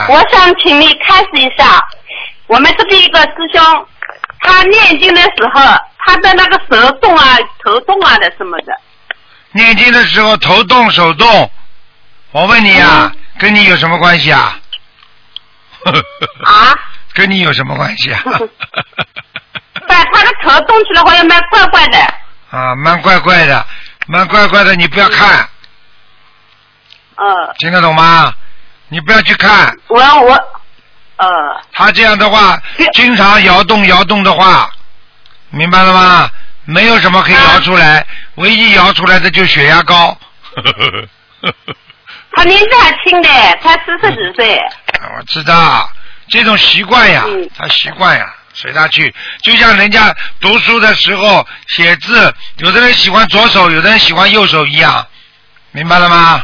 我想请你开始一下，我们这边一个师兄，他念经的时候，他的那个手动啊、头动啊的什么的。 念经的时候头动手动，我问你啊，跟你有什么关系啊？ 啊？ 跟你有什么关系啊？ 对，他的头动起来好像蛮怪怪的。 啊，蛮怪怪的，蛮怪怪的，你不要看。听得懂吗？你不要去看。他这样的话，经常摇动的话，明白了吗？没有什么可以摇出来，唯一摇出来的就血压高。 他年纪还轻的，才40几岁。 我知道，这种习惯呀，他习惯呀，随他去。就像人家读书的时候写字，有的人喜欢左手，有的人喜欢右手一样，明白了吗？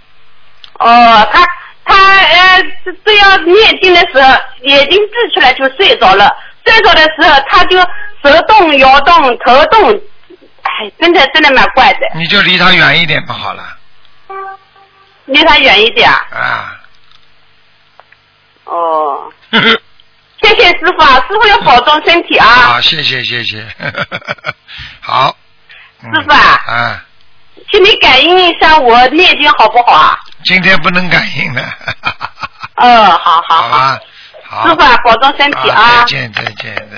他这样念经的时候，眼睛闭起来就睡着了。睡着的时候，他就手动、摇动、头动，哎，真的蛮怪的。 你就离他远一点不好了。 离他远一点。 啊。 谢谢师傅啊，师傅要保重身体啊。 好，谢谢。好。 师傅啊。请你感应一下我念经好不好啊？ 今天不能感应的。 好。 好吧。好。 师傅啊，保重身体啊。 再见。